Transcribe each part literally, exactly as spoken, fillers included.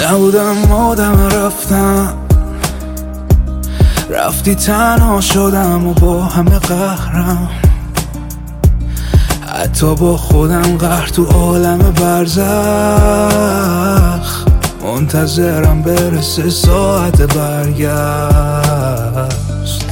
نبودم آدم رفتم، رفتی تنها شدم و با همه قهرم، حتی با خودم قهر تو عالم برزخ. منتظرم برسه ساعت برگشت.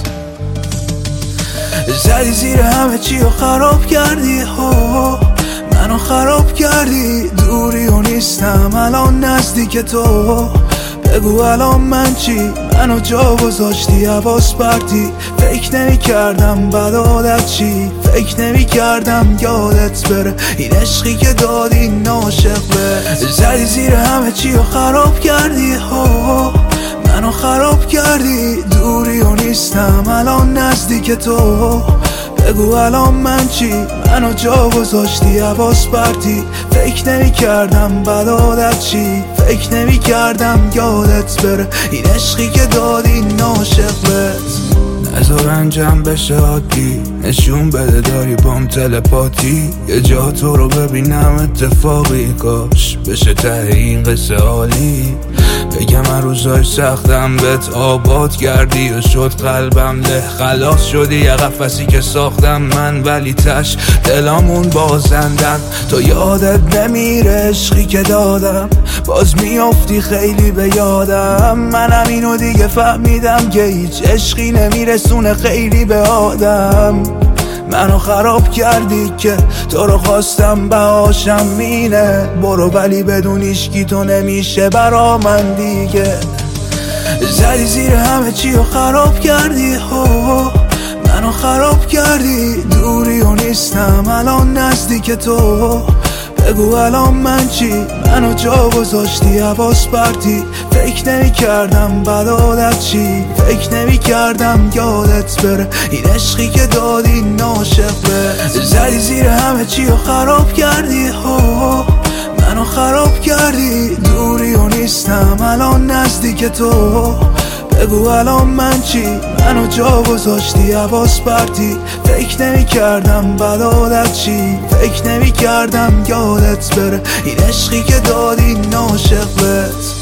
زدی زیر همه چی و خراب کردی ها، منو خراب کردی. دوری و نیستم الان نزدیک تو، بگو الان من چی؟ منو جا گذاشتی حواس پرتی. فکر نمی کردم بد عادت چی، فکر نمی کردم یادت بره این عشقی که دادی ناشق به. زدی زیر همه چی و خراب کردی ها، منو خراب کردی. دوری و نیستم الان نزدیک تو، بگو الان من چی؟ منو جا گذاشتی حواس پرتی. فکر نمی کردم بد عادت چی، فکر نمی کردم یادت بره این عشقی که دادی ناشق بهت. نذار انجام بشه عادی، نشون بده داری بام تلپاتی. یه جا تو رو ببینم اتفاقی، کاش بشه ته این قصه عالی. بگم من روزای سختم بهت آباد کردی و شد قلبم له. خلاص شدی یه قفسی که ساختم من، ولی تش دلامون بازندن. تو یادت نمیره عشقی که دادم، باز میافتی خیلی به یادم. منم اینو دیگه فهمیدم که هیچ عشقی نمیرسونه خیلی به آدم. منو خراب کردی که تو رو خواستم بهاشم مینه. برو ولی بدون ایشکی تو نمیشه برا من دیگه. زدی زیر همه چی و خراب کردی ها، منو خراب کردی. دوری و نیستم الان نزدیک تو، بگو الان من چی؟ منو جا گذاشتی حواس پرتی. فکر نمی کردم بد عادت چی، فکر نمی کردم یادت بره این عشقی که دادی ناشق به. زدی زیر همه چی و خراب کردی ها، منو خراب کردی. دوری و نیستم الان نزدیک تو، بگو الان من چی؟ منو جا گذاشتی حواس پرتی. فکر نمی کردم بد عادت چی، فکر نمی کردم یادت بره این عشقی که دادی ناشق بهت.